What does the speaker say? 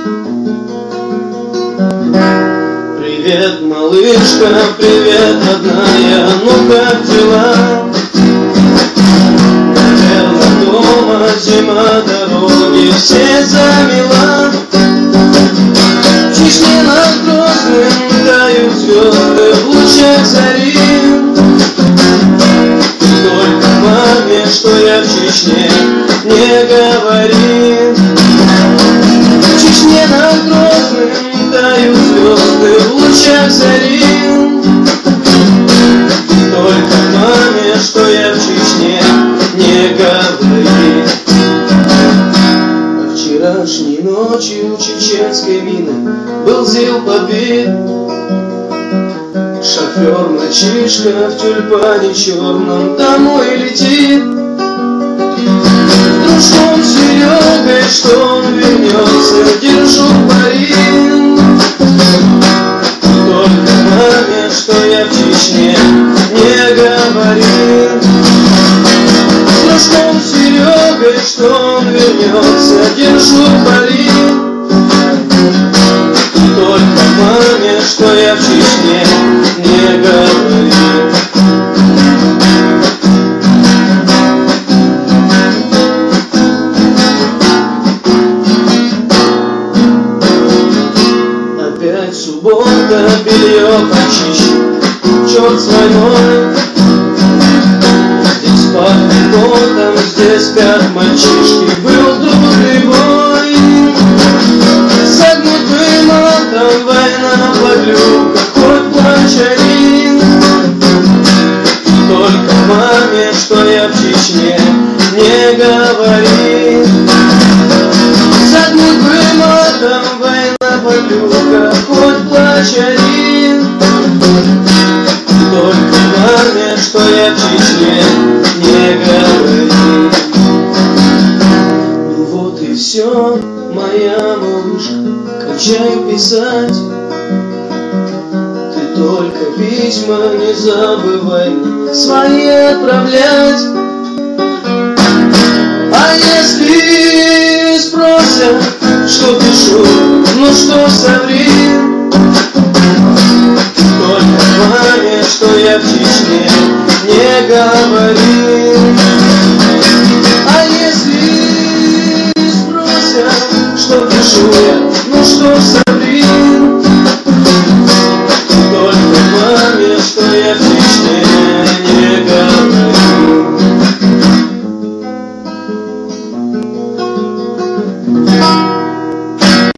Привет, малышка, привет, родная, ну как дела? Наверное, дома зима, дороги все замела. В Чечне над Грозным тают звезды в лучах зари. Только маме, что я в Чечне, не говори. В Чечне над Грозным тают звезды в лучах зари. Только маме, что я в Чечне, не говори. А вчерашней ночью чеченской мины был зил подбит. Шофер мальчишка в тюльпане черном домой летит. С дружком Серегой, что он вернется, держу пари. Только маме, что я в Чечне, не говори. С дружком Серегой, что он вернется, держу пари. Только маме, что я в Чечне, не говори. Опять суббота, белье почищу, черт с войной. Здесь пахнет потом, здесь спят мальчишки, был трудный бой. Согнут бы матом, война подлюка, хоть плачь один. Только маме, что я в Чечне, не говори. Согнут бы матом, война подлюка, хоть плачь один. Только маме, что я в Чечне, не говори. Ну вот и все, моя малышка, кончай писать. Ты только письма не забывай свои отправлять. А если спросят, что пишу, ну что соври. Только маме, что я в Чечне, не говори. А если спросят, что пишу я, ну что соври.